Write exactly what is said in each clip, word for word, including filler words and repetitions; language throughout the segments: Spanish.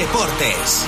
Deportes.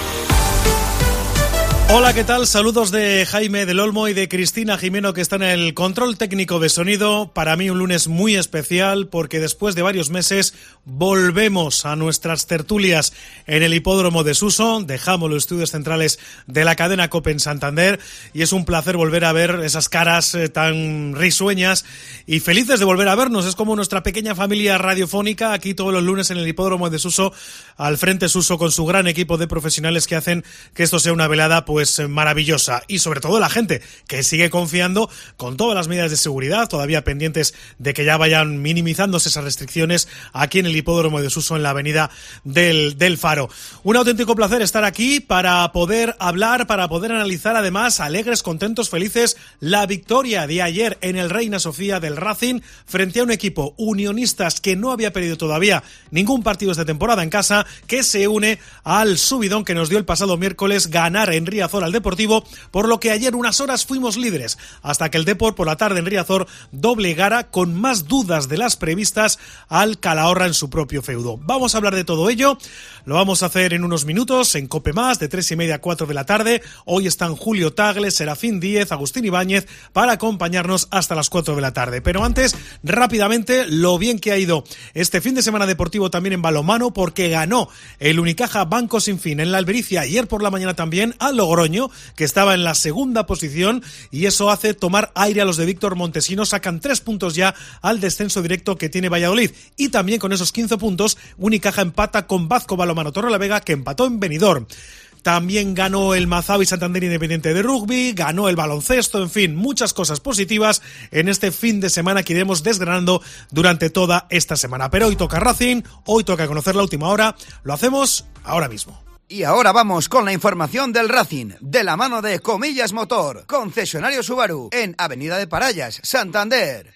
Hola, ¿qué tal? Saludos de Jaime del Olmo y de Cristina Jimeno, que está en el control técnico de sonido. Para mí un lunes muy especial porque después de varios meses volvemos a nuestras tertulias en el hipódromo de Suso. Dejamos los estudios centrales de la cadena COPE en Santander y es un placer volver a ver esas caras eh, tan risueñas y felices de volver a vernos. Es como nuestra pequeña familia radiofónica aquí todos los lunes en el hipódromo de Suso, al frente Suso con su gran equipo de profesionales que hacen que esto sea una velada pues Pues maravillosa, y sobre todo la gente que sigue confiando con todas las medidas de seguridad, todavía pendientes de que ya vayan minimizándose esas restricciones aquí en el hipódromo de Suso, en la avenida del, del Faro. Un auténtico placer estar aquí para poder hablar, para poder analizar además, alegres, contentos, felices, la victoria de ayer en el Reina Sofía del Racing frente a un equipo Unionistas que no había perdido todavía ningún partido esta temporada en casa, que se une al subidón que nos dio el pasado miércoles ganar en Riazor al Deportivo, por lo que ayer unas horas fuimos líderes, hasta que el Depor por la tarde en Riazor doblegara con más dudas de las previstas al Calahorra en su propio feudo. Vamos a hablar de todo ello, lo vamos a hacer en unos minutos en Cope Más, de tres y media a cuatro de la tarde. Hoy están Julio Tagle, Serafín Díez, Agustín Ibáñez para acompañarnos hasta las cuatro de la tarde. Pero antes, rápidamente, lo bien que ha ido este fin de semana deportivo también en balonmano, porque ganó el Unicaja Banco Sin Fin en la Albericia ayer por la mañana también al Logroño, que estaba en la segunda posición, y eso hace tomar aire a los de Víctor Montesinos. Sacan tres puntos ya al descenso directo que tiene Valladolid, y también con esos quince puntos Unicaja empata con Bazco Balonmano Torrelavega, que empató en Benidorm. También ganó el Mazavi Santander Independiente de Rugby, ganó el baloncesto, en fin, muchas cosas positivas en este fin de semana que iremos desgranando durante toda esta semana. Pero hoy toca Racing, hoy toca conocer la última hora, lo hacemos ahora mismo. Y ahora vamos con la información del Racing, de la mano de Comillas Motor, concesionario Subaru, en Avenida de Parayas, Santander.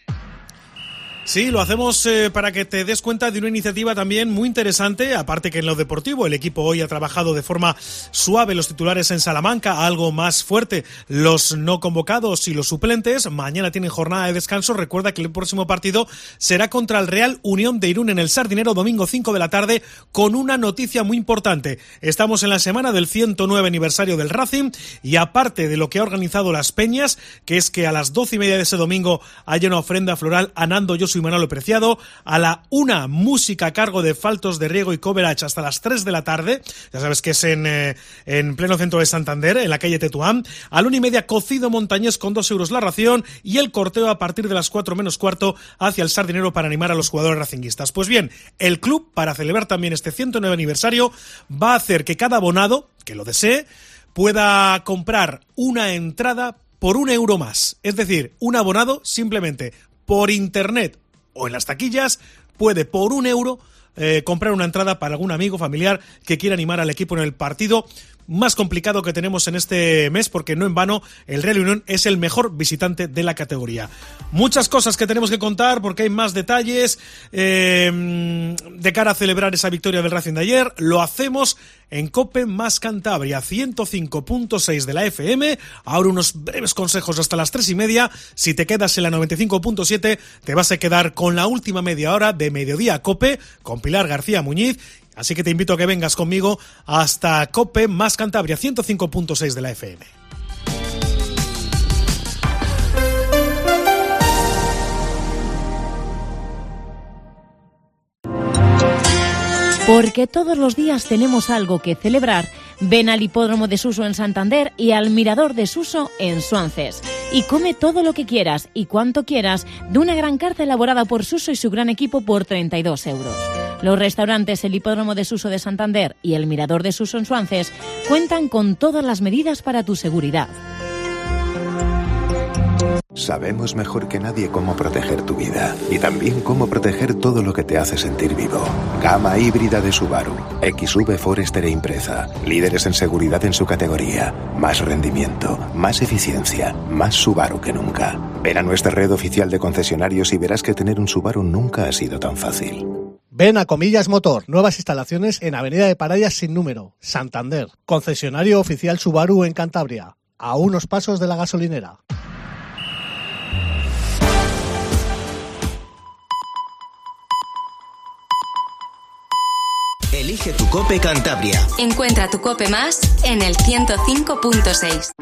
Sí, lo hacemos eh, para que te des cuenta de una iniciativa también muy interesante, aparte que en lo deportivo el equipo hoy ha trabajado de forma suave, los titulares en Salamanca, algo más fuerte los no convocados y los suplentes. Mañana tienen jornada de descanso. Recuerda que el próximo partido será contra el Real Unión de Irún en el Sardinero, domingo cinco de la tarde, con una noticia muy importante. Estamos en la semana del ciento nueve aniversario del Racing, y aparte de lo que ha organizado Las Peñas, que es que a las doce y media de ese domingo haya una ofrenda floral a Nando Yosu y Manolo Preciado, a la una música a cargo de Faltos de Riego y Coverage hasta las tres de la tarde, ya sabes que es en, eh, en pleno centro de Santander, en la calle Tetuán, a la una y media cocido montañés con dos euros la ración, y el corteo a partir de las cuatro menos cuarto hacia el Sardinero para animar a los jugadores racinguistas. Pues bien, el club, para celebrar también este ciento nueve aniversario, va a hacer que cada abonado que lo desee pueda comprar una entrada por un euro más, es decir, un abonado simplemente por internet o en las taquillas puede por un euro eh, comprar una entrada para algún amigo, familiar que quiera animar al equipo en el partido más complicado que tenemos en este mes, porque no en vano el Real Unión es el mejor visitante de la categoría. Muchas cosas que tenemos que contar porque hay más detalles eh, de cara a celebrar esa victoria del Racing de ayer. Lo hacemos en Cope Más Cantabria, ciento cinco punto seis de la F M. Ahora unos breves consejos hasta las tres y media. Si te quedas en la noventa y cinco punto siete, te vas a quedar con la última media hora de Mediodía Cope con Pilar García Muñiz. Así que te invito a que vengas conmigo hasta Cope Más Cantabria, ciento cinco punto seis de la F M. Porque todos los días tenemos algo que celebrar, ven al Hipódromo de Suso en Santander y al Mirador de Suso en Suances. Y come todo lo que quieras y cuanto quieras de una gran carta elaborada por Suso y su gran equipo por treinta y dos euros. Los restaurantes El Hipódromo de Suso de Santander y el Mirador de Suso en Suances cuentan con todas las medidas para tu seguridad. Sabemos mejor que nadie cómo proteger tu vida y también cómo proteger todo lo que te hace sentir vivo. Gama híbrida de Subaru, X V Forester e Impreza, líderes en seguridad en su categoría, más rendimiento, más eficiencia, más Subaru que nunca. Ven a nuestra red oficial de concesionarios y verás que tener un Subaru nunca ha sido tan fácil. Ven a Comillas Motor, nuevas instalaciones en Avenida de Parayas sin número, Santander. Concesionario oficial Subaru en Cantabria, a unos pasos de la gasolinera. Elige tu COPE Cantabria. Encuentra tu COPE más en el ciento cinco punto seis.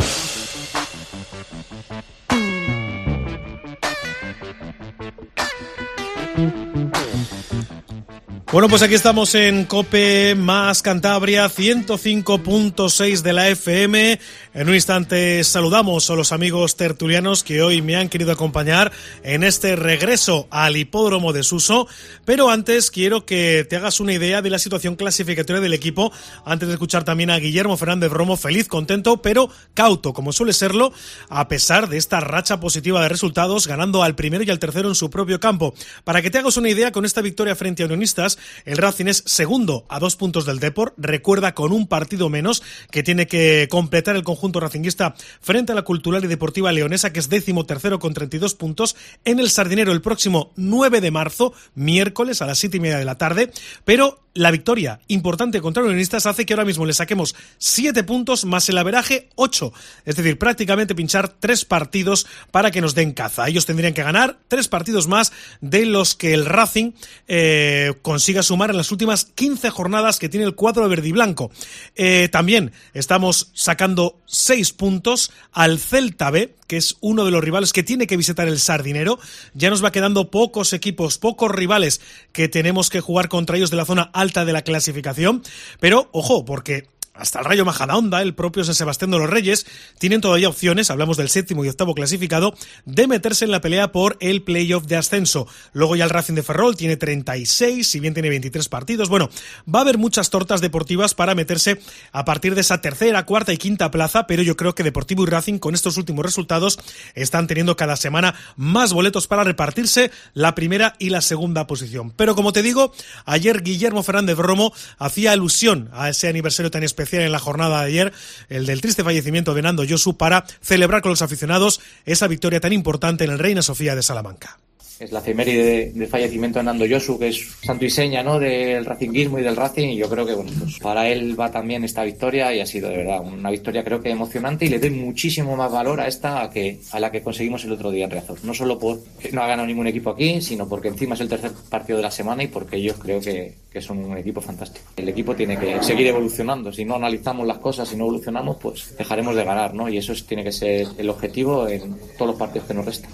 Bueno, pues aquí estamos en COPE más Cantabria, ciento cinco punto seis de la F M. En un instante saludamos a los amigos tertulianos que hoy me han querido acompañar en este regreso al hipódromo de Suso. Pero antes quiero que te hagas una idea de la situación clasificatoria del equipo, antes de escuchar también a Guillermo Fernández Romo, feliz, contento, pero cauto, como suele serlo, a pesar de esta racha positiva de resultados, ganando al primero y al tercero en su propio campo. Para que te hagas una idea, con esta victoria frente a Unionistas, el Racing es segundo a dos puntos del Depor, recuerda con un partido menos que tiene que completar el conjunto racinguista frente a la Cultural y Deportiva Leonesa, que es décimo tercero con treinta y dos puntos, en el Sardinero el próximo nueve de marzo, miércoles a las siete y media de la tarde, pero la victoria importante contra los Unionistas hace que ahora mismo le saquemos siete puntos más el averaje ocho, es decir, prácticamente pinchar tres partidos para que nos den caza. Ellos tendrían que ganar tres partidos más de los que el Racing eh, consiga sumar en las últimas quince jornadas que tiene el cuadro verde y blanco. Eh, también estamos sacando seis puntos al Celta B, que es uno de los rivales que tiene que visitar el Sardinero. Ya nos va quedando pocos equipos, pocos rivales que tenemos que jugar contra ellos de la zona alta de la clasificación, pero ojo, porque hasta el Rayo Majadahonda, el propio San Sebastián de los Reyes, tienen todavía opciones, hablamos del séptimo y octavo clasificado, de meterse en la pelea por el playoff de ascenso. Luego ya el Racing de Ferrol tiene treinta y seis, si bien tiene veintitrés partidos. Bueno, va a haber muchas tortas deportivas para meterse a partir de esa tercera, cuarta y quinta plaza, pero yo creo que Deportivo y Racing, con estos últimos resultados, están teniendo cada semana más boletos para repartirse la primera y la segunda posición. Pero como te digo, ayer Guillermo Fernández Romo hacía alusión a ese aniversario tan especial en la jornada de ayer, el del triste fallecimiento de Nando Josu, para celebrar con los aficionados esa victoria tan importante en el Reina Sofía de Salamanca. Es la efeméride de, de fallecimiento de Nando Josu, que es santo y seña, ¿no?, del racinguismo y del Racing, y yo creo que bueno, pues para él va también esta victoria, y ha sido de verdad una victoria creo que emocionante, y le doy muchísimo más valor a esta a, que, a la que conseguimos el otro día en Riazor. No solo porque no ha ganado ningún equipo aquí, sino porque encima es el tercer partido de la semana y porque ellos creo que, que son un equipo fantástico. El equipo tiene que seguir evolucionando. Si no analizamos las cosas, si no evolucionamos, pues dejaremos de ganar, ¿no? Y eso es, tiene que ser el objetivo en todos los partidos que nos restan.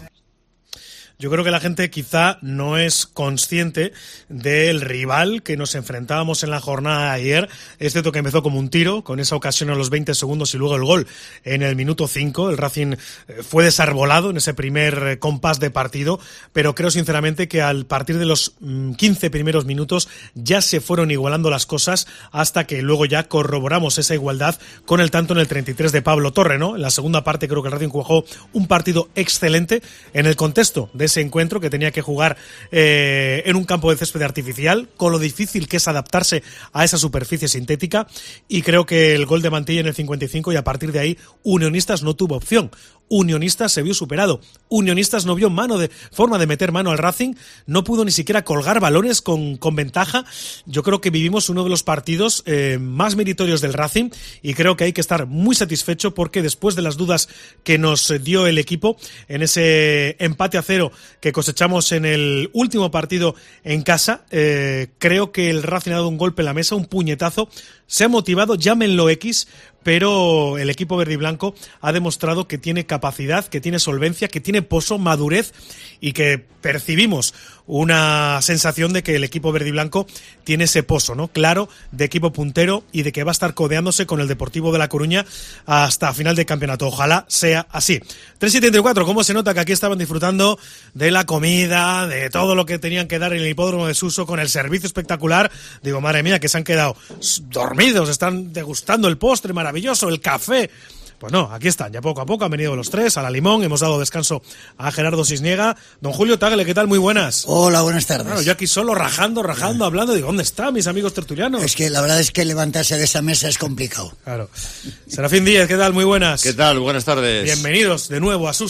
Yo creo que la gente quizá no es consciente del rival que nos enfrentábamos en la jornada de ayer. Es cierto que empezó como un tiro, con esa ocasión a los veinte segundos y luego el gol en el minuto cinco. El Racing fue desarbolado en ese primer compás de partido, pero creo sinceramente que al partir de los quince primeros minutos ya se fueron igualando las cosas, hasta que luego ya corroboramos esa igualdad con el tanto en el treinta y tres de Pablo Torre, ¿no? En la segunda parte creo que el Racing jugó un partido excelente en el contexto de ese encuentro que tenía que jugar eh, en un campo de césped artificial, con lo difícil que es adaptarse a esa superficie sintética, y creo que el gol de Mantilla en el cincuenta y cinco, y a partir de ahí Unionistas no tuvo opción. Unionistas se vio superado. Unionistas no vio mano de forma de meter mano al Racing, no pudo ni siquiera colgar balones con, con ventaja. Yo creo que vivimos uno de los partidos eh, más meritorios del Racing, y creo que hay que estar muy satisfecho, porque después de las dudas que nos dio el equipo en ese empate a cero que cosechamos en el último partido en casa, eh, creo que el Racing ha dado un golpe en la mesa, un puñetazo, se ha motivado, llámenlo X, pero el equipo verde y blanco ha demostrado que tiene capacidad, que tiene solvencia, que tiene pozo, madurez, y que percibimos una sensación de que el equipo verde y blanco tiene ese pozo, ¿no?, claro, de equipo puntero, y de que va a estar codeándose con el Deportivo de La Coruña hasta final de campeonato. Ojalá sea así. tres setenta y cuatro, ¿cómo se nota que aquí estaban disfrutando de la comida, de todo lo que tenían que dar en el hipódromo de Suso, con el servicio espectacular? Digo, madre mía, que se han quedado dormidos, están degustando el postre maravilloso, el café. Pues no, aquí están, ya poco a poco han venido los tres a la Limón, hemos dado descanso a Gerardo Cisniega. Don Julio Tagle, ¿qué tal? Muy buenas. Hola, buenas tardes. Bueno, yo aquí solo rajando, rajando, hablando, digo, ¿dónde están mis amigos tertulianos? Es que la verdad es que levantarse de esa mesa es complicado. Claro. Serafín Díez, ¿qué tal? Muy buenas. ¿Qué tal? Buenas tardes. Bienvenidos de nuevo a Suso.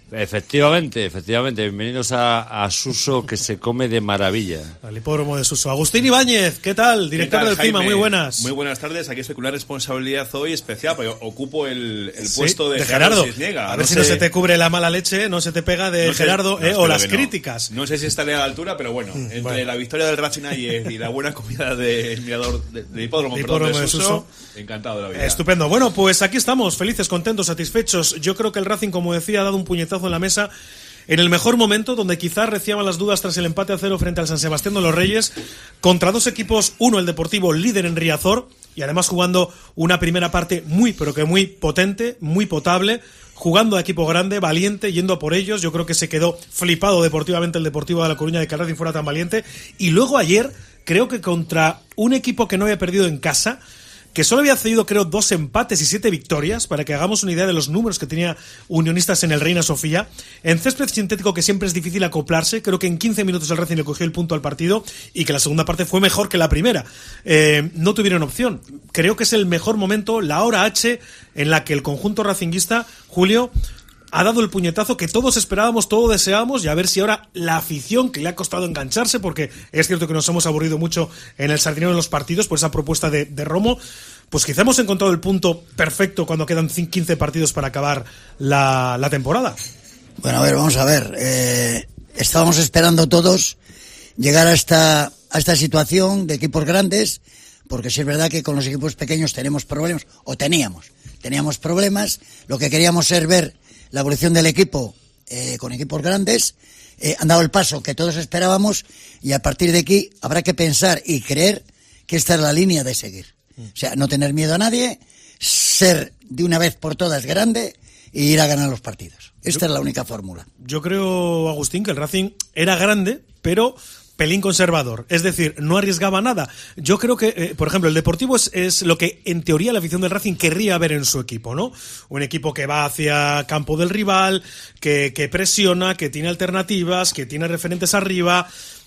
Efectivamente, efectivamente. Bienvenidos a, a Suso, que se come de maravilla. Al hipódromo de Suso. Agustín Ibáñez, ¿qué tal? Director del CIMA, muy buenas. Muy buenas tardes. Aquí estoy con una responsabilidad hoy especial, porque ocupo el, el sí, puesto de, de Gerardo. Cisniega. A ver no si sé, no se te cubre la mala leche, no se te pega de no sé, Gerardo, no, eh, o las no. críticas. No sé si estaré a la altura, pero bueno, entre bueno. la victoria del Racing ayer y la buena comida del mirador de, de hipódromo, de, hipódromo perdón, de, de Suso, Suso, encantado de la vida. Estupendo. Bueno, pues aquí estamos, felices, contentos, satisfechos. Yo creo que el Racing, como decía, ha dado un puñetazo en la mesa en el mejor momento, donde quizás reciaban las dudas tras el empate a cero frente al San Sebastián de los Reyes, contra dos equipos, uno el Deportivo, líder en Riazor, y además jugando una primera parte muy, pero que muy potente, muy potable, jugando a equipo grande, valiente, yendo a por ellos. Yo creo que se quedó flipado deportivamente el Deportivo de La Coruña de que el Racing fuera tan valiente. Y luego ayer, creo que contra un equipo que no había perdido en casa, que solo había cedido, creo, dos empates y siete victorias, para que hagamos una idea de los números que tenía Unionistas en el Reina Sofía. En césped sintético, que siempre es difícil acoplarse, creo que en quince minutos el Racing le cogió el punto al partido y que la segunda parte fue mejor que la primera. Eh, no tuvieron opción. Creo que es el mejor momento, la hora H, en la que el conjunto racinguista, Julio, ha dado el puñetazo que todos esperábamos, todos deseábamos, y a ver si ahora la afición, que le ha costado engancharse, porque es cierto que nos hemos aburrido mucho en el Sardinero en los partidos por esa propuesta de, de Romo, pues quizá hemos encontrado el punto perfecto cuando quedan quince partidos para acabar la, la temporada. Bueno, a ver, vamos a ver. Eh, estábamos esperando todos llegar a esta, a esta situación de equipos grandes, porque sí es verdad que con los equipos pequeños tenemos problemas, o teníamos, teníamos problemas. Lo que queríamos es ver la evolución del equipo eh, con equipos grandes. Eh, han dado el paso que todos esperábamos, y a partir de aquí habrá que pensar y creer que esta es la línea de seguir. O sea, no tener miedo a nadie, ser de una vez por todas grande e ir a ganar los partidos. Esta yo, es la única fórmula. Yo creo, Agustín, que el Racing era grande, pero pelín conservador, es decir, no arriesgaba nada. Yo creo que, eh, por ejemplo, el Deportivo es, es lo que en teoría la afición del Racing querría ver en su equipo, ¿no? Un equipo que va hacia campo del rival, que, que presiona, que tiene alternativas, que tiene referentes arriba.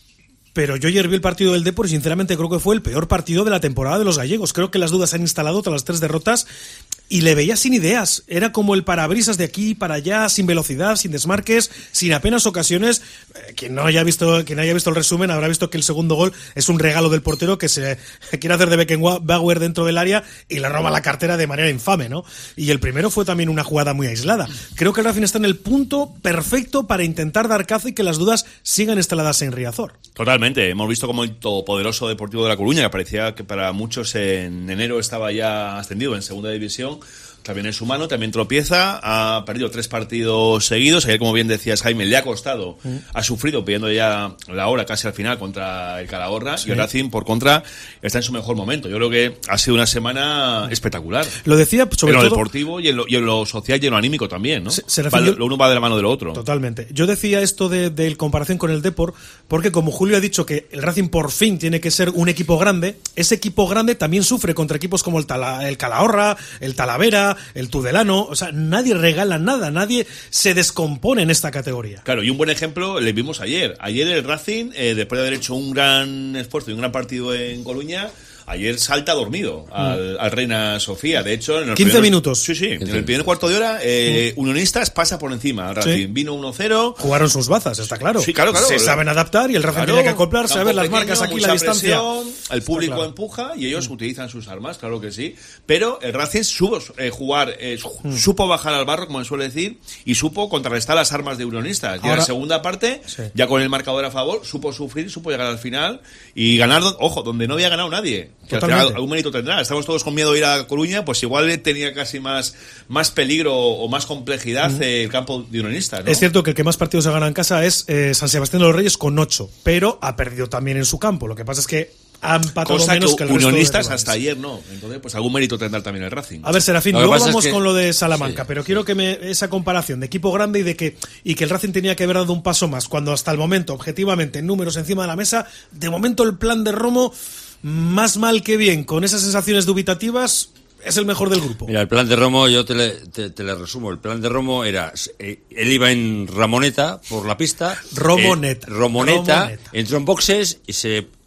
Pero yo ayer vi el partido del Depor y sinceramente creo que fue el peor partido de la temporada de los gallegos. Creo que las dudas se han instalado tras las tres derrotas y le veía sin ideas. Era como el parabrisas de aquí para allá, sin velocidad, sin desmarques, sin apenas ocasiones. Eh, quien no haya visto, quien haya visto el resumen habrá visto que el segundo gol es un regalo del portero que se quiere hacer de Beckenbauer dentro del área y le roba la cartera de manera infame, ¿no? Y el primero fue también una jugada muy aislada. Creo que el Racing está en el punto perfecto para intentar dar caza y que las dudas sigan instaladas en Riazor. Totalmente. Hemos visto como el todopoderoso Deportivo de La Coruña, que parecía que para muchos en enero estaba ya ascendido en segunda división, también es humano, también tropieza, ha perdido tres partidos seguidos. Ayer, como bien decías, Jaime, le ha costado, mm. ha sufrido pidiendo ya la hora casi al final contra el Calahorra, sí. Y el Racing, por contra, está en su mejor momento. Yo creo que ha sido una semana espectacular. Lo decía sobre en lo todo deportivo y en lo, y en lo social y en lo anímico también, ¿no? Se, se va, yo, lo uno va de la mano del otro. Totalmente. Yo decía esto de, de comparación con el Depor, porque como Julio ha dicho que el Racing por fin tiene que ser un equipo grande, ese equipo grande también sufre contra equipos como el, Tala, el Calahorra, el Talavera, el Tudelano. O sea, nadie regala nada, nadie se descompone en esta categoría. Claro, y un buen ejemplo le vimos ayer. Ayer el Racing, eh, después de haber hecho un gran esfuerzo y un gran partido en Coruña, ayer salta dormido al, al Reina Sofía. De hecho, en los quince primeros, minutos. Sí, sí. En el primer cuarto de hora, eh, mm. Unionistas pasa por encima al Racing. Sí. Vino uno cero. Jugaron sus bazas, está claro. Sí, claro, claro. Se saben adaptar y el Racing claro, tiene que acoplarse, a ver las pequeño, marcas aquí, la distancia. Presión, el público claro. empuja y ellos mm. utilizan sus armas, claro que sí. Pero el Racing supo eh, jugar, eh, mm. supo bajar al barro, como se suele decir, y supo contrarrestar las armas de Unionistas. Y Ahora, en la segunda parte, sí. ya con el marcador a favor, supo sufrir, supo llegar al final y ganar, ojo, donde no había ganado nadie. Que al final algún mérito tendrá. Estamos todos con miedo de ir a Coruña, pues igual tenía casi más, más peligro o más complejidad mm. el campo de Unionistas, ¿no? Es cierto que el que más partidos ha ganado en casa es eh, San Sebastián de los Reyes con ocho, pero ha perdido también en su campo. Lo que pasa es que ha empatado Cosa menos que, que el Unionistas resto de hasta ayer no. Entonces, pues algún mérito tendrá también el Racing. A ver, Serafín, luego vamos es que... con lo de Salamanca, sí. pero quiero que me esa comparación de equipo grande y de que y que el Racing tenía que haber dado un paso más, cuando hasta el momento, objetivamente, en números encima de la mesa, de momento el plan de Romo, más mal que bien, con esas sensaciones dubitativas, es el mejor del grupo. Mira, el plan de Romo, yo te le, te, te le resumo. El plan de Romo era, eh, él iba en Ramoneta por la pista. Romoneta. Eh, Romoneta, Romoneta, entró en boxes y se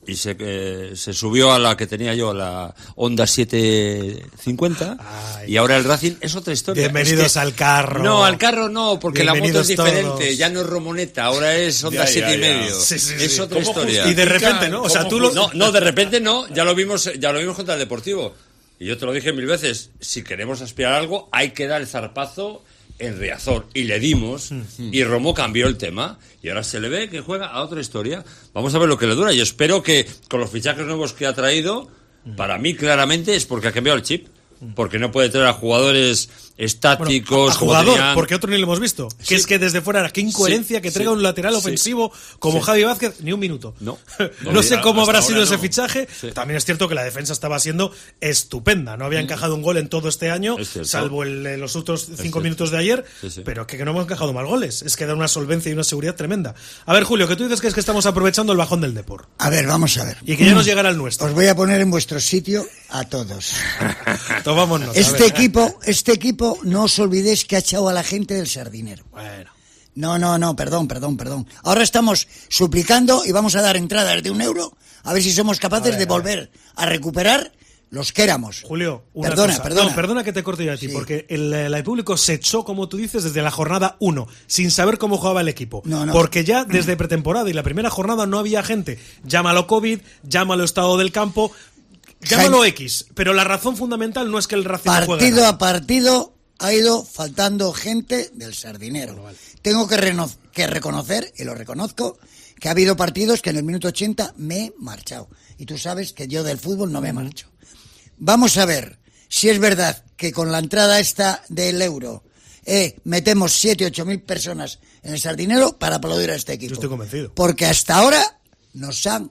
y se, eh, se subió a la que tenía yo, a la Honda setecientos cincuenta. Ay, y ahora el Racing es otra historia. Bienvenidos es que, al carro. No, al carro no, porque la moto es diferente. Todos. Ya no es Romoneta, ahora es Honda siete y medio. Sí, sí, sí. Es otra historia. Y de repente, ¿no? O sea, tú lo... No, no, de repente no. Ya lo vimos, ya lo vimos contra el Deportivo. Y yo te lo dije mil veces. Si queremos aspirar a algo, hay que dar el zarpazo en Riazor, y le dimos, mm. y Romo cambió el tema, y ahora se le ve que juega a otra historia. Vamos a ver lo que le dura. Yo espero que con los fichajes nuevos que ha traído, mm. para mí claramente es porque ha cambiado el chip, porque no puede traer a jugadores estáticos. Bueno, a, a jugador, tenían... porque otro ni lo hemos visto. Sí. Que es que desde fuera, qué incoherencia sí, que traiga sí, un lateral ofensivo sí, como sí. Javi Vázquez, ni un minuto. No, no, no sé cómo habrá sido no. ese fichaje. Sí. También es cierto que la defensa estaba siendo estupenda. No había mm. encajado un gol en todo este año, salvo el, los otros cinco minutos de ayer, sí, sí. pero que, que no hemos encajado mal goles. Es que da una solvencia y una seguridad tremenda. A ver, Julio, que tú dices que es que estamos aprovechando el bajón del Depor. A ver, vamos a ver. Y que ya nos llegará el nuestro. Os voy a poner en vuestro sitio a todos. Tomamos nota. Este equipo, este equipo, no os olvidéis que ha echado a la gente del Sardinero. Bueno. No, no, no, perdón, perdón, perdón. Ahora estamos suplicando y vamos a dar entradas de un euro a ver si somos capaces ver, de volver a recuperar los que éramos. Julio, una perdona, cosa. perdona. No, perdona que te corte yo a ti, sí. porque el, el público se echó, como tú dices, desde la jornada uno, sin saber cómo jugaba el equipo. No, no. Porque ya desde pretemporada y la primera jornada no había gente. Llámalo COVID, llámalo estado del campo, llámalo Jaime, X, pero la razón fundamental no es que el Racing partido no juegue a partido ha ido faltando gente del Sardinero. Bueno, vale. Tengo que, reno- que reconocer, y lo reconozco, que ha habido partidos que en el minuto ochenta me he marchado. Y tú sabes que yo del fútbol no me marcho. Vamos a ver si es verdad que con la entrada esta del euro eh, metemos siete, ocho mil personas en el Sardinero para aplaudir a este equipo. Yo estoy convencido. Porque hasta ahora nos han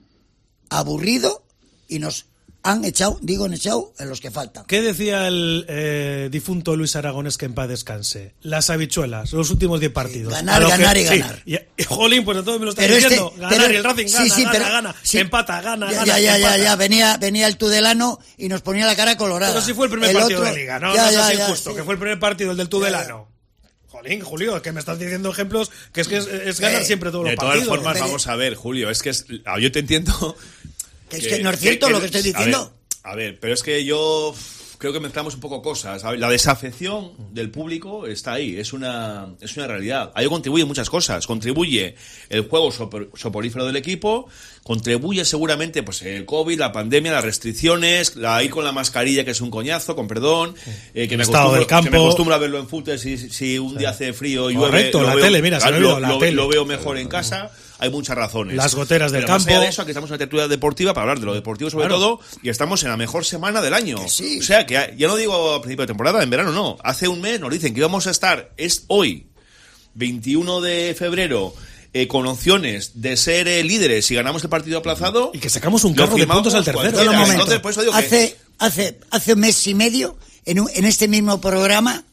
aburrido y nos han echado, digo, han echado en los que faltan. ¿Qué decía el eh, difunto Luis Aragonés, que en paz descanse? Las habichuelas, los últimos diez partidos. Sí, ganar, ganar que, y ganar. Sí, y, y jolín, pues todo me lo está pero diciendo. Este, ganar pero, y el Racing gana, sí, sí, gana, pero, gana, sí, empata, gana, ya, gana, ya, ya, empata. ya, ya, venía, venía el Tudelano y nos ponía la cara colorada. Pero si fue el primer el partido otro, de Liga, no, ya, no ya, es ya, injusto, sí. que fue el primer partido, el del Tudelano. Jolín, Julio, es que me estás diciendo ejemplos que es que es, es ganar eh, siempre todos los partidos. De todas formas, vamos a ver, Julio, es que es, yo te entiendo... Que es que, que no es cierto que, que, lo que estoy diciendo. A ver, a ver, pero es que yo... creo que mezclamos un poco cosas. La desafección del público está ahí, es una es una realidad. Ahí contribuye muchas cosas. Contribuye el juego sopor, soporífero del equipo, contribuye seguramente pues el COVID, la pandemia, las restricciones, la ir con la mascarilla, que es un coñazo, con perdón, eh, que, me del campo. que me acostumbro a verlo en fútbol, si, si un sí. día hace frío y llueve, correcto, lo la veo, tele, mira, claro, se lo, la lo, tele. lo veo mejor en casa. Hay muchas razones. Las goteras del Pero campo. Más allá de eso, aquí estamos en una tertulia deportiva para hablar de lo deportivo sobre claro. todo, y estamos en la mejor semana del año. Sí. O sea, que ya no digo a principio de temporada, en verano no. Hace un mes nos dicen que íbamos a estar, es hoy, veintiuno de febrero, eh, con opciones de ser eh, líderes si ganamos el partido aplazado. Y que sacamos un carro de puntos al tercero. Un momento. Entonces, por eso digo hace, que... hace, hace un mes y medio, en, un, en este mismo programa,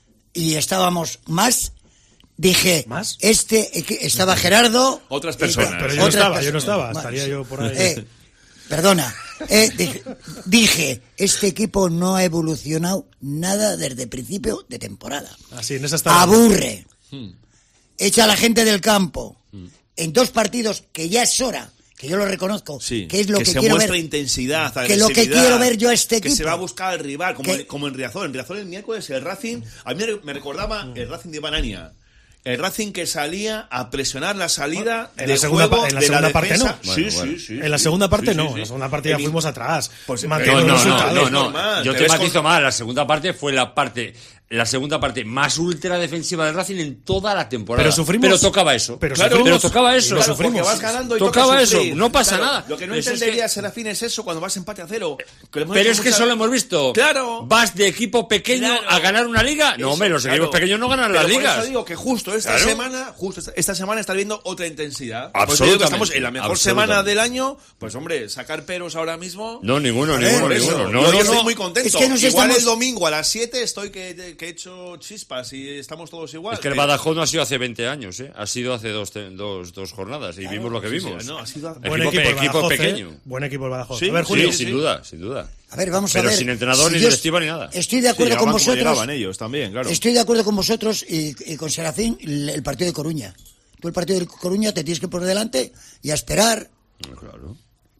y estábamos más... Dije, ¿más? Este, estaba Gerardo... Otras personas. Y, pero yo no estaba, personas. yo no estaba, bueno, estaría yo por ahí. Eh, perdona, eh, dije, dije, este equipo no ha evolucionado nada desde principio de temporada. Así, en esa está aburre. Hmm. Echa a la gente del campo. Hmm. En dos partidos, que ya es hora, que yo lo reconozco, sí, que es lo que, que se quiero muestra ver. intensidad, que lo que quiero ver yo a este equipo. Que se va a buscar al rival, como, que, el, como en Riazor. En Riazor el miércoles, el Racing, a mí me recordaba el Racing de Banania. El Racing que salía a presionar la salida en de la segunda, juego en la de segunda la parte no. Sí, bueno, sí, bueno. sí. En la segunda parte sí, no. Sí, sí. En la segunda parte ya fuimos atrás. Pues, no, no, no, no, no. Yo te matizo más. La segunda parte fue la parte... La segunda parte más ultra defensiva del Racing en toda la temporada. Pero sufrimos. Pero tocaba eso. Pero, claro, pero tocaba eso. Claro, porque vas ganando y tocaba eso. Sufrir. No pasa claro, nada. Lo que no es entendería, que... Serafín, es eso cuando vas empate a cero. Que pero es que eso lo hemos visto. Claro. Vas de equipo pequeño claro. a ganar una liga. No, eso, hombre, los claro. equipos pequeños no ganan pero las ligas. Por eso digo que justo esta claro. semana, justo esta, esta semana está viendo otra intensidad. Absolutamente. Que estamos en la mejor semana del año. Pues hombre, sacar peros ahora mismo. No, ninguno, ninguno, ninguno. No, yo estoy muy contento. Es que nos Igual estamos... el domingo a las siete estoy que, que he hecho chispas y estamos todos igual. Es que el Badajoz no ha sido hace veinte años, ¿eh? Ha sido hace dos, dos, dos jornadas y claro, vimos lo que vimos. Sí, sí, no, ha sido... Buen equipo, equipo, equipo Badajoz, pequeño. ¿eh? Buen equipo el Badajoz. Sí, a ver, Julio. sí, sin duda, sin duda. A ver, vamos Pero a ver. sin entrenador si ni directiva ni nada. Estoy de acuerdo sí, con vosotros. Llegaban ellos también, claro. Estoy de acuerdo con vosotros y, y con Serafín el, el partido de Coruña. Tú el partido de Coruña te tienes que poner delante y a esperar. Claro.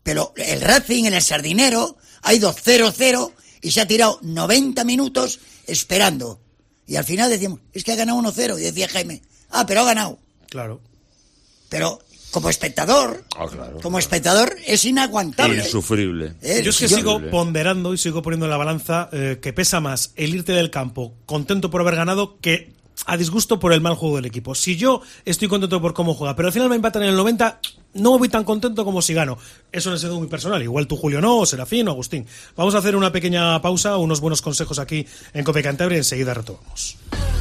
Pero el Racing en el Sardinero ha ido cero cero y se ha tirado noventa minutos esperando. Y al final decíamos, es que ha ganado uno cero. Y decía Jaime, ah, pero ha ganado. Claro. Pero como espectador, oh, claro, como claro. espectador es inaguantable. Insufrible. Eh, yo es que sigo ponderando y sigo poniendo en la balanza eh, que pesa más el irte del campo contento por haber ganado que a disgusto por el mal juego del equipo. Si yo estoy contento por cómo juega, pero al final me empatan en el noventa, no voy tan contento como si gano. Eso no es algo muy personal. Igual tú, Julio, no, o Serafín, o Agustín. Vamos a hacer una pequeña pausa, unos buenos consejos aquí en Cope Cantabria y enseguida retomamos.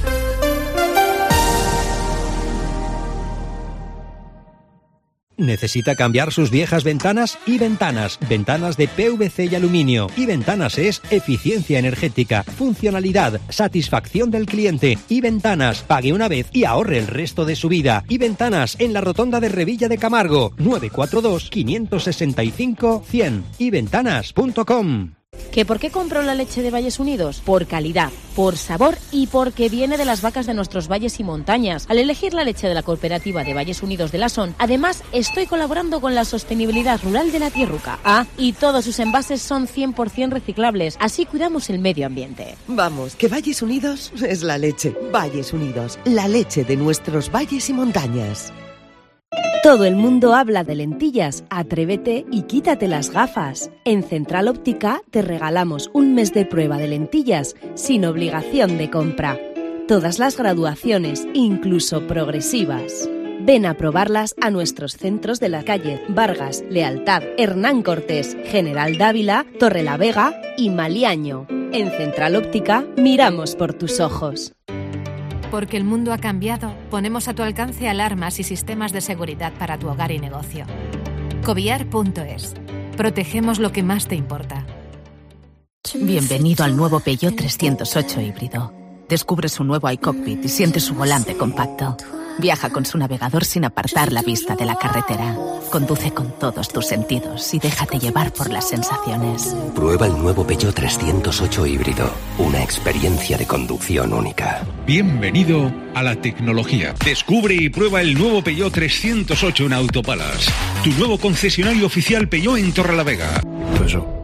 ¿Necesita cambiar sus viejas ventanas? Y Ventanas, ventanas de P V C y aluminio. Y Ventanas es eficiencia energética, funcionalidad, satisfacción del cliente. Y Ventanas, pague una vez y ahorre el resto de su vida. Y Ventanas, en la rotonda de Revilla de Camargo, nueve cuatro dos, cinco seis cinco, cien. y ventanas punto com. ¿Que por qué compro la leche de Valles Unidos? Por calidad, por sabor y porque viene de las vacas de nuestros valles y montañas. Al elegir la leche de la cooperativa de Valles Unidos de la Son, además estoy colaborando con la sostenibilidad rural de la tierruca. Ah, y todos sus envases son cien por ciento reciclables, así cuidamos el medio ambiente. Vamos, que Valles Unidos es la leche. Valles Unidos, la leche de nuestros valles y montañas. Todo el mundo habla de lentillas, atrévete y quítate las gafas. En Central Óptica te regalamos un mes de prueba de lentillas sin obligación de compra. Todas las graduaciones, incluso progresivas. Ven a probarlas a nuestros centros de la calle Vargas, Lealtad, Hernán Cortés, General Dávila, Torrelavega y Maliaño. En Central Óptica miramos por tus ojos. Porque el mundo ha cambiado, ponemos a tu alcance alarmas y sistemas de seguridad para tu hogar y negocio. Cobiar punto es. Protegemos lo que más te importa. Bienvenido al nuevo Peugeot trescientos ocho híbrido. Descubre su nuevo iCockpit y siente su volante compacto. Viaja con su navegador sin apartar la vista de la carretera. Conduce con todos tus sentidos y déjate llevar por las sensaciones. Prueba el nuevo Peugeot trescientos ocho híbrido. Una experiencia de conducción única. Bienvenido a la tecnología. Descubre y prueba el nuevo Peugeot trescientos ocho en Autopalas. Tu nuevo concesionario oficial Peugeot en Torrelavega. Pues eso.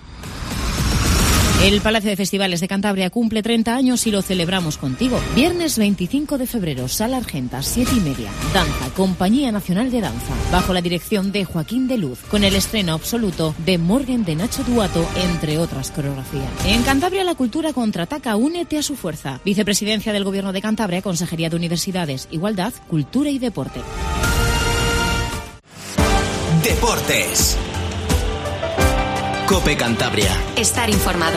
El Palacio de Festivales de Cantabria cumple treinta años y lo celebramos contigo. Viernes veinticinco de febrero, Sala Argenta, siete y media. Danza, Compañía Nacional de Danza, bajo la dirección de Joaquín de Luz, con el estreno absoluto de Morgen de Nacho Duato, entre otras coreografías. En Cantabria la cultura contraataca, únete a su fuerza. Vicepresidencia del Gobierno de Cantabria, Consejería de Universidades, Igualdad, Cultura y Deporte. Deportes. Cope Cantabria. Estar informado.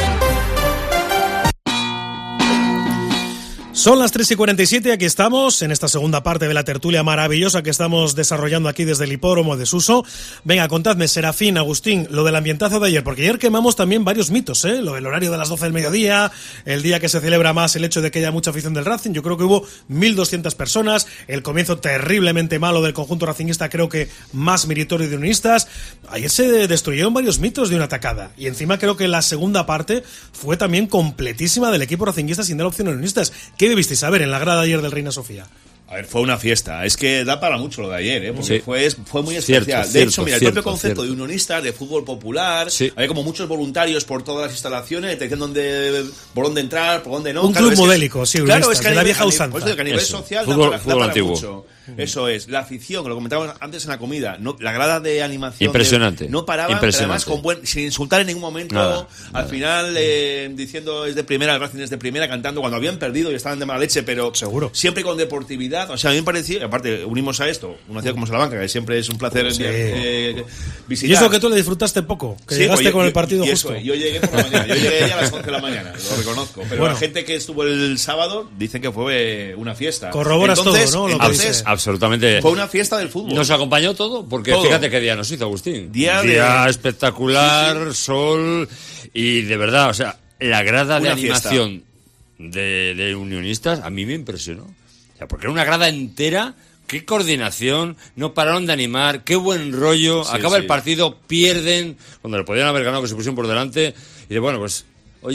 Son las tres y cuarenta y siete, aquí estamos, en esta segunda parte de la tertulia maravillosa que estamos desarrollando aquí desde el hipódromo de Suso. Venga, contadme, Serafín, Agustín, lo del ambientazo de ayer, porque ayer quemamos también varios mitos, ¿eh? Lo del horario de las doce del mediodía, el día que se celebra más el hecho de que haya mucha afición del Racing, yo creo que hubo mil doscientas personas, el comienzo terriblemente malo del conjunto racinguista, creo que más meritorio de unionistas. Ayer se destruyeron varios mitos de una atacada, y encima creo que la segunda parte fue también completísima del equipo racinguista sin dar opción a unionistas. ¿Qué visteis a ver en la grada ayer del Reina Sofía? A ver, fue una fiesta. Es que da para mucho lo de ayer, ¿eh? Porque sí. fue, fue muy especial. Cierto, de cierto, hecho, mira, el cierto, propio concepto cierto. de unionistas, de fútbol popular, sí. había como muchos voluntarios por todas las instalaciones, te decían dónde, por dónde entrar, por dónde no. Un claro, club es que, modélico, sí, claro, unionistas, es que de la vieja nivel, usanza. Pues digo que a nivel Eso. social Fútbol, da para, fútbol da para antiguo. mucho. Eso es, la afición, que lo comentábamos antes en la comida, no, la grada de animación. Impresionante. De, no paraban, Impresionante. pero además con buen, sin insultar en ningún momento. Nada, al nada. final, eh, diciendo es de primera, el Racing es de primera, cantando cuando habían perdido y estaban de mala leche, pero seguro. Siempre con deportividad. O sea, a mí me parecía, aparte, unimos a esto, una ciudad como Salamanca, que siempre es un placer Sí. eh, visitar. Y eso que tú le disfrutaste poco, que Sí, llegaste pues con yo, el partido y justo. Eso, yo llegué por la mañana, yo llegué ya a las once de la mañana, lo reconozco. Pero Bueno. la gente que estuvo el sábado dicen que fue una fiesta. Corroboras entonces, todo, ¿no? Lo que entonces, dice. Absolutamente. fue una fiesta del fútbol. Nos acompañó todo, porque Todo. fíjate qué día nos hizo, Agustín. Día de- espectacular, Sí, sí. sol, y de verdad, o sea, la grada de Una fiesta. animación de, de unionistas a mí me impresionó. O sea, porque era una grada entera, qué coordinación, no pararon de animar, qué buen rollo, Sí, acaba sí. el partido, pierden, cuando le podían haber ganado, que se pusieron por delante, y de bueno, pues, oye,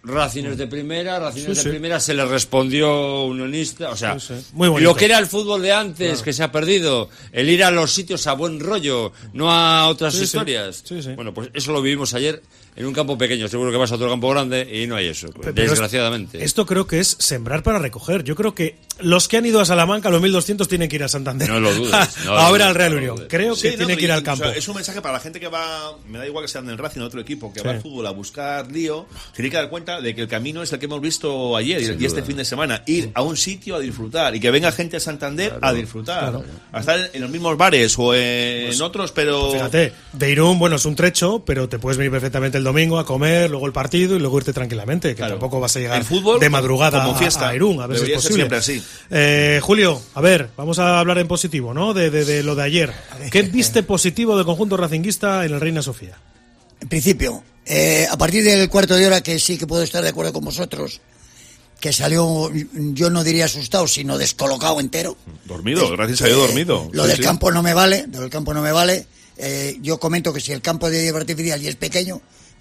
Racines de primera, Racines Sí, de sí. primera, se le respondió Unionista, o sea, Sí, sí. Muy bonito. lo que era el fútbol de antes, Claro. que se ha perdido, el ir a los sitios a buen rollo, no a otras Sí, sí. historias. Sí, sí. Bueno, pues eso lo vivimos ayer en un campo pequeño, seguro que vas a otro campo grande y no hay eso, Pero desgraciadamente. es- Esto creo que es sembrar para recoger. Yo creo que los que han ido a Salamanca, los mil doscientos, tienen que ir a Santander. No lo dudes, no lo a ver dudes, al Real no lo Unión. dudes. Creo que Sí, no, tiene pero que ir y- al o campo. sea, es un mensaje para la gente que va, me da igual que sean del Racing o otro equipo, que Sí. va al fútbol a buscar lío, se tiene que dar cuenta de que el camino es el que hemos visto ayer Sin y este duda. fin de semana, ir a un sitio a disfrutar y que venga gente a Santander Claro, a disfrutar, claro. a estar en los mismos bares o en, Pues- en otros, pero... Fíjate, de Irún, bueno, es un trecho, pero te puedes venir perfectamente el domingo a comer, luego el partido y luego irte tranquilamente, que Claro. tampoco vas a llegar El fútbol de madrugada como a- fiesta. a Irún, a ver si Debería es ser posible. siempre así. Eh, Julio, a ver, vamos a hablar en positivo, ¿no? De, de- de lo de ayer. ¿Qué viste positivo del conjunto racinguista en el Reina Sofía? En principio, eh, a partir del cuarto de hora, que sí que puedo estar de acuerdo con vosotros, que salió, yo no diría asustado, sino descolocado entero. Dormido, gracias a Dios dormido. Lo Sí, del sí. campo no me vale, lo del campo no me vale. Eh, yo comento que si el campo de hierba artificial y es pequeño,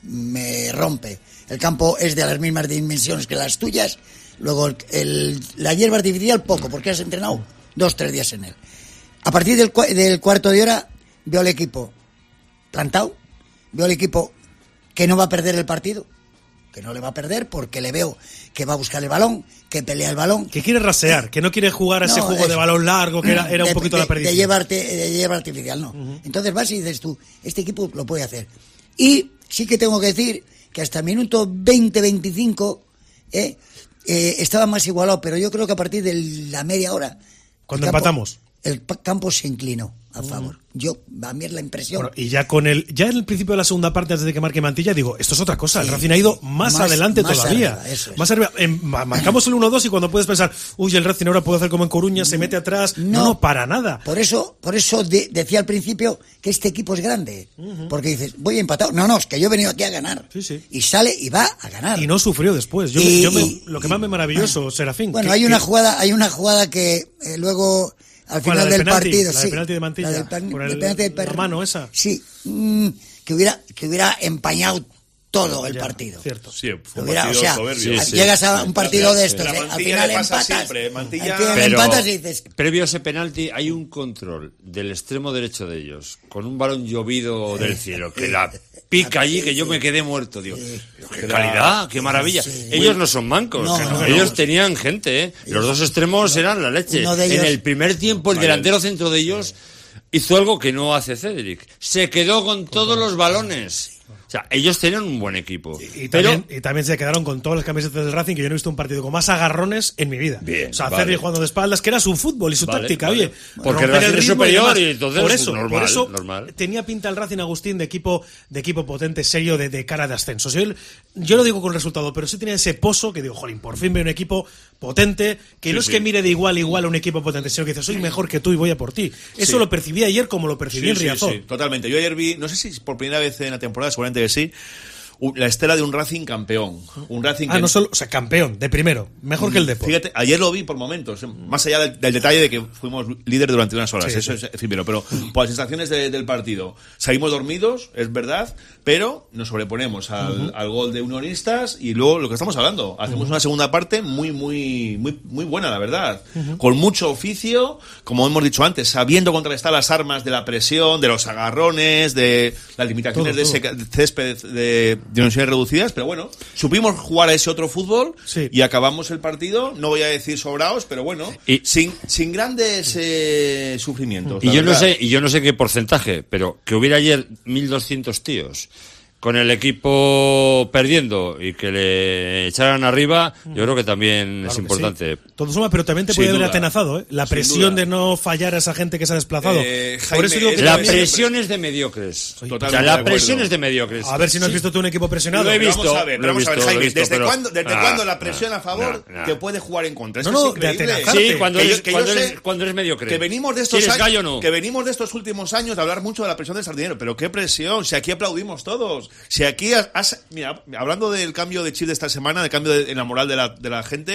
me rompe. El campo es de las mismas dimensiones que las tuyas. Luego, el, el- la hierba artificial poco, porque has entrenado dos, tres días en él. A partir del, cua- del cuarto de hora, veo al equipo plantado, veo al equipo que no va a perder el partido, que no le va a perder porque le veo que va a buscar el balón, que pelea el balón. Que quiere rasear, que no quiere jugar a ese No, juego es- de balón largo, que era, era un de- poquito de, la perdición. De hierba, arte- de hierba artificial, no. Entonces vas y dices tú, este equipo lo puede hacer. Y sí que tengo que decir que hasta el minuto veinte veinticinco eh, eh, estaba más igualado, pero yo creo que a partir de la media hora... Cuando el campo- empatamos. El pa- campo se inclinó a favor. Yo, a mí es la impresión... Bueno, y ya con el ya en el principio de la segunda parte, antes de que marque Mantilla, digo, esto es otra cosa. El Sí. Racing ha ido más, Más- adelante más todavía. arriba, eso es. Más arriba. Em, ma- marcamos el uno dos y cuando puedes pensar, uy, el Racing ahora puede hacer como en Coruña, se mete atrás. No, no, para nada. Por eso, por eso de- decía al principio que este equipo es grande. Porque dices, voy empatado. No, no, es que yo he venido aquí a ganar. Y sale y va a ganar. Y no sufrió después. Yo, Y- yo me- y- lo que más me maravilloso, Serafín. Bueno, que- hay una que- jugada, hay una jugada que eh, luego al ¿Cuál, final la del del penalti? partido, La sí, del penalti de Mantilla, la del pan- por del el- penalti de la Per- mano esa. Sí, mm, que hubiera que hubiera empañado todo el Ya, partido. Cierto. Sí, fue un Hubiera- partido o sea, soberbio. Sí, sí. llegas a un partido de estos, La eh, al Mantilla final le pasa empatas, siempre, Mantilla- al final Pero empatas y dices, previo a ese penalti hay un control del extremo derecho de ellos, con un balón llovido del cielo, que la pica allí, que yo me quedé muerto, digo, qué calidad, qué maravilla. Ellos no son mancos, No, que no, no, no. ellos tenían gente, ¿eh? Los dos extremos eran la leche. Uno de ellos- En el primer tiempo el delantero centro de ellos hizo algo que no hace Cedric, se quedó con todos los balones. O sea, ellos tenían un buen equipo. Y pero también, y también se quedaron con todas las camisetas del Racing, que yo no he visto un partido con más agarrones en mi vida. Bien, o sea, vale. Cedric jugando de espaldas, que era su fútbol y su Vale, táctica, vale. oye. Porque el romper Racing es ritmo superior demás. y entonces, por eso, normal, por eso normal. tenía pinta el Racing, Agustín, de equipo de equipo potente, serio, de, de cara de ascensos. Yo, yo lo digo con resultado, pero sí tenía ese pozo que digo, jolín, por fin veo un equipo potente, que Sí, no es sí. que mire de igual a igual a un equipo potente, sino que dice, soy mejor que tú y voy a por ti. Eso Sí. lo percibí ayer como lo percibí Sí, en sí, Riazor. sí, totalmente. Yo ayer vi, no sé si por primera vez en la temporada, seguramente que sí, u- la estela de un Racing campeón. Un Racing Ah, que- no solo, o sea, campeón, de primero, mejor que el Depor. Fíjate, ayer lo vi por momentos, eh, más allá del, del detalle de que fuimos líderes durante unas horas, Sí, eso sí. es efímero, pero por las sensaciones de- del partido. Salimos dormidos, es verdad, pero nos sobreponemos al, Ujú. al gol de Unionistas y luego lo que estamos hablando, hacemos Ujú. una segunda parte muy, muy, muy, muy buena, la verdad. Ujú. Con mucho oficio, como hemos dicho antes, sabiendo contrarrestar las armas de la presión, de los agarrones, de las limitaciones Todo, de ese ca- césped de dimensiones reducidas, pero bueno, supimos jugar a ese otro fútbol y acabamos el partido, no voy a decir sobraos, pero bueno, sin, sin grandes eh, sufrimientos. Y la yo no verdad. sé, y yo no sé qué porcentaje, pero que hubiera ayer mil doscientos tíos con el equipo perdiendo y que le echaran arriba, yo creo que también Claro es que importante. Todo suma, pero también te Sin puede haber duda. atenazado, ¿eh? La Sin presión duda. de no fallar a esa gente que se ha desplazado. Eh, Por Jaime, eso digo que la también- presión es de mediocres. Totalmente O sea, de la acuerdo. presión es de mediocres. A ver si no has Sí. visto tú un equipo presionado. Lo he Pero visto, vamos a ver, lo pero he vamos a ver, visto, lo he Jaime, visto, ¿desde, pero- cuándo, desde Ah, cuándo la presión ah, a favor ah, ah. te puede jugar en contra? Eso No, no, es increíble. de atenazarte. Sí, cuando Que yo- eres, que yo cuando sé eres, cuando eres mediocre. Que venimos de estos ¿Quieres años, gallo o no? que venimos de estos últimos años de hablar mucho de la presión del sardinero, pero qué presión, si aquí aplaudimos todos, si aquí has, has- mira, hablando del cambio de chip de esta semana, del cambio de- en la moral de la, de la gente,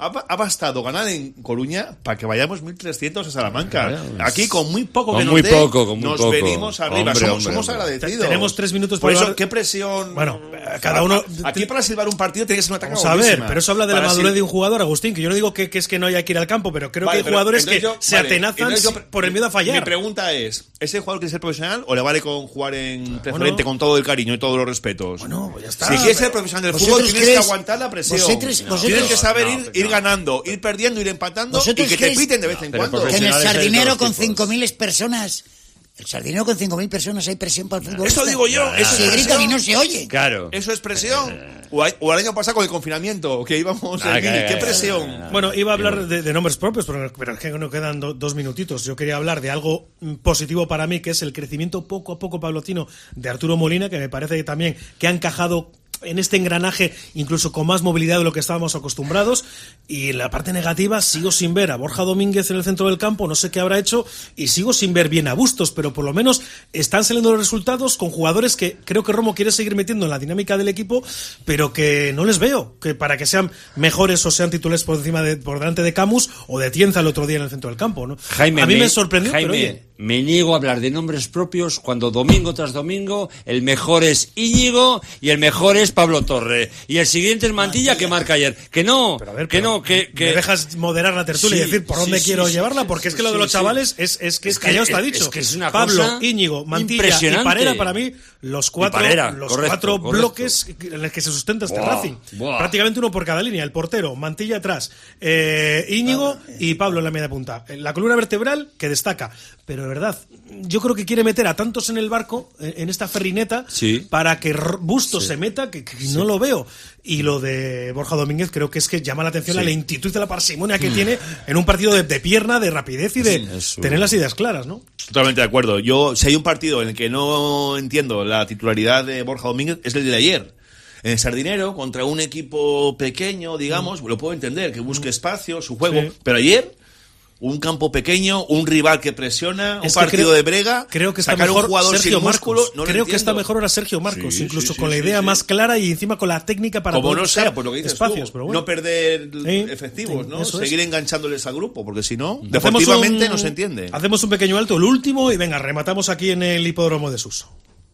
ha, ha bastado ganar en Coruña para que vayamos mil trescientos a Salamanca. Aquí con muy poco con que nos muy dé, poco, con muy nos poco. venimos arriba. Hombre, somos hombre, somos hombre. agradecidos. Tenemos tres minutos Por para eso, hablar- ¿qué presión? Bueno, cada uno... Aquí para silbar un partido tiene que ser una ataque Vamos a ver, gordísima. pero eso habla de la Para madurez sil- de un jugador, Agustín, que yo no digo que, que es que no haya que ir al campo, pero creo Vale, que hay pero jugadores que entonces yo- se vale, atenazan entonces yo- si- por el miedo a fallar. Mi pregunta es, ¿ese jugador quiere ser profesional o le vale con jugar en preferente Bueno. con todo el cariño y todos los respetos? Bueno, pues ya está. Si quieres ser profesional del ¿Vosotros fútbol, tienes creéis- que aguantar la presión. vosotros- vosotros- tienes que saber No, ir, pues ir no. ganando, ir perdiendo, ir empatando y ¿Vosotros que te creéis piten de vez en Pero cuando. que en el profesionales hay Sardinero todos con tipos. cinco mil personas... El Sardinero con cinco mil personas hay presión para el fútbol. Eso digo yo, eso Se es gritan presión. y no se oye. Claro. Eso es presión. O, hay- o el año pasado con el confinamiento, que íbamos Ah, en que- mil. ¿Qué que- presión? Bueno, iba a hablar de, de nombres propios, pero, pero es que nos quedan do- dos minutitos. Yo quería hablar de algo mm, positivo para mí, que es el crecimiento poco a poco paulatino de Arturo Molina, que me parece que también que ha encajado en este engranaje incluso con más movilidad de lo que estábamos acostumbrados. Y en la parte negativa sigo sin ver a Borja Domínguez en el centro del campo, no sé qué habrá hecho, y sigo sin ver bien a Bustos, pero por lo menos están saliendo los resultados con jugadores que creo que Romo quiere seguir metiendo en la dinámica del equipo, pero que no les veo, que para que sean mejores o sean titulares por encima de, por delante de Camus o de Tienza el otro día en el centro del campo, ¿no? Jaime, a mí me, sorprendió, Jaime, pero oye, me niego a hablar de nombres propios cuando domingo tras domingo el mejor es Íñigo y el mejor es Pablo Torre y el siguiente es Mantilla, que marca ayer. Que no, Pero a ver, que pero no, que, que... me dejas moderar la tertulia Sí, y decir por sí, dónde sí, quiero sí, llevarla, sí, porque es sí, que lo de sí, los sí. chavales es, es que Es que ya que- está es- dicho. es que es una Pablo, cosa Íñigo, Mantilla y impresionante. Parera, para mí, los cuatro, Parera, los correcto, cuatro correcto. bloques en los que se sustenta este Buah, Racing. buah. Prácticamente uno por cada línea, el portero, Mantilla atrás, eh, Íñigo y Pablo en la media punta. La columna vertebral que destaca, pero de verdad, yo creo que quiere meter a tantos en el barco, en en esta ferrineta, Sí. para que R- Bustos se meta, que, que no lo veo. Y lo de Borja Domínguez creo que es que llama la atención Sí. la lentitud y la parsimonia que tiene en un partido de, de pierna, de rapidez y de Sí, es un- tener las ideas claras, ¿no? Totalmente de acuerdo. Yo, si hay un partido en el que no entiendo la titularidad de Borja Domínguez, es el de ayer. En el Sardinero, contra un equipo pequeño, digamos, lo puedo entender, que busque espacio, su juego. Sí. Pero ayer, un campo pequeño, un rival que presiona, un Es que partido creo- de brega, Creo que está sacar mejor un jugador Sergio sin Marcos. músculo, no lo creo que está entiendo. mejor ahora Sergio Marcos, Sí, incluso sí, con sí, la sí, idea sí. más clara y encima con la técnica para Como poder no sea, buscar pues lo que dices espacios. tú, Pero bueno. no perder Sí, efectivos, ¿no? eso es. Seguir enganchándoles al grupo, porque si no, Hacemos deportivamente un- no se entiende. Hacemos un pequeño alto, el último, y venga, rematamos aquí en el hipódromo de Suso.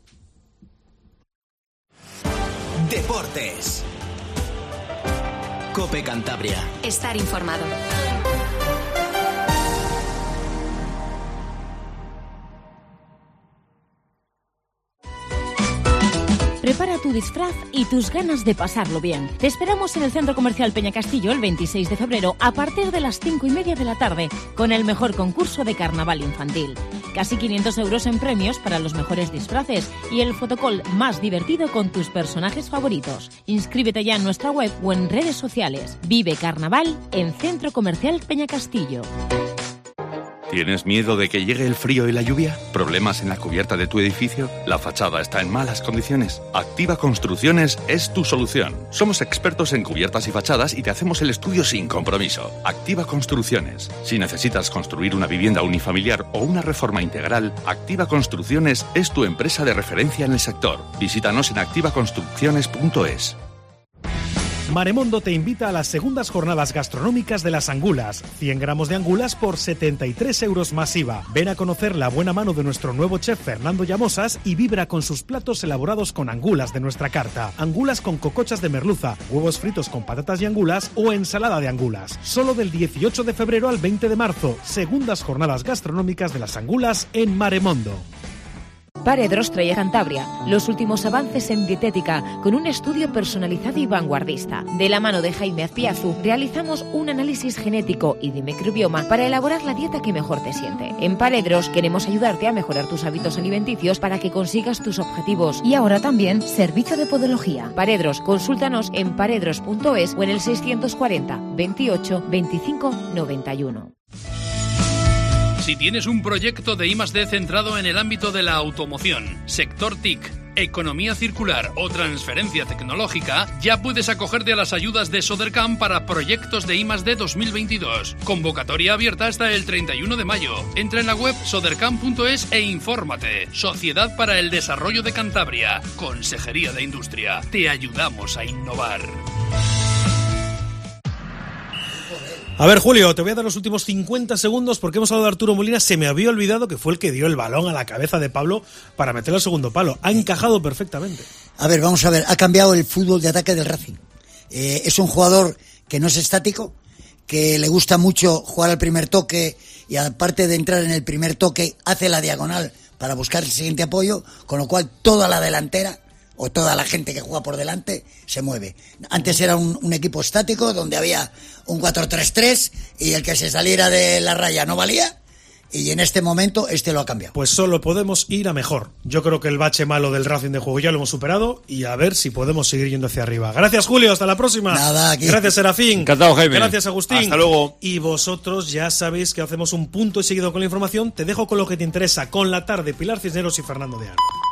Deportes. Cope Cantabria. Estar informado. Prepara tu disfraz y tus ganas de pasarlo bien. Te esperamos en el Centro Comercial Peña Castillo el veintiséis de febrero a partir de las cinco y media de la tarde con el mejor concurso de carnaval infantil. Casi quinientos euros en premios para los mejores disfraces y el fotocall más divertido con tus personajes favoritos. Inscríbete ya en nuestra web o en redes sociales. Vive Carnaval en Centro Comercial Peña Castillo. ¿Tienes miedo de que llegue el frío y la lluvia? ¿Problemas en la cubierta de tu edificio? ¿La fachada está en malas condiciones? Activa Construcciones es tu solución. Somos expertos en cubiertas y fachadas y te hacemos el estudio sin compromiso. Activa Construcciones. Si necesitas construir una vivienda unifamiliar o una reforma integral, Activa Construcciones es tu empresa de referencia en el sector. Visítanos en activa construcciones punto es. Maremondo te invita a las segundas jornadas gastronómicas de las angulas. cien gramos de angulas por setenta y tres euros más I V A. Ven a conocer la buena mano de nuestro nuevo chef Fernando Llamosas y vibra con sus platos elaborados con angulas de nuestra carta. Angulas con cocochas de merluza, huevos fritos con patatas y angulas o ensalada de angulas. Solo del dieciocho de febrero al veinte de marzo. Segundas jornadas gastronómicas de las angulas en Maremondo. Paredros trae a Cantabria los últimos avances en dietética con un estudio personalizado y vanguardista. De la mano de Jaime Azpiazu realizamos un análisis genético y de microbioma para elaborar la dieta que mejor te siente. En Paredros queremos ayudarte a mejorar tus hábitos alimenticios para que consigas tus objetivos. Y ahora también servicio de podología. Paredros, consúltanos en paredros punto es o en el seiscientos cuarenta, veintiocho, veinticinco, noventa y uno. Si tienes un proyecto de I más D centrado en el ámbito de la automoción, sector T I C, economía circular o transferencia tecnológica, ya puedes acogerte a las ayudas de Sodercam para proyectos de I más D dos mil veintidós. Convocatoria abierta hasta el treinta y uno de mayo. Entra en la web sodercam punto es e infórmate. Sociedad para el Desarrollo de Cantabria. Consejería de Industria. Te ayudamos a innovar. A ver, Julio, te voy a dar los últimos cincuenta segundos porque hemos hablado de Arturo Molina. Se me había olvidado que fue el que dio el balón a la cabeza de Pablo para meter al segundo palo. Ha encajado perfectamente. A ver, vamos a ver. Ha cambiado el fútbol de ataque del Racing. Eh, es un jugador que no es estático, que le gusta mucho jugar al primer toque y aparte de entrar en el primer toque, hace la diagonal para buscar el siguiente apoyo, con lo cual toda la delantera o toda la gente que juega por delante se mueve. Antes era un, un equipo estático donde había un cuatro tres tres y el que se saliera de la raya no valía, y en este momento este lo ha cambiado. Pues solo podemos ir a mejor. Yo creo que el bache malo del Racing de juego ya lo hemos superado y a ver si podemos seguir yendo hacia arriba. Gracias, Julio, hasta la próxima. Nada, aquí. Gracias, Serafín. Encantado, Jaime. Gracias, Agustín. Hasta luego. Y vosotros ya sabéis que hacemos un punto y seguido con la información. Te dejo con lo que te interesa, con la tarde, Pilar Cisneros y Fernando de Aro.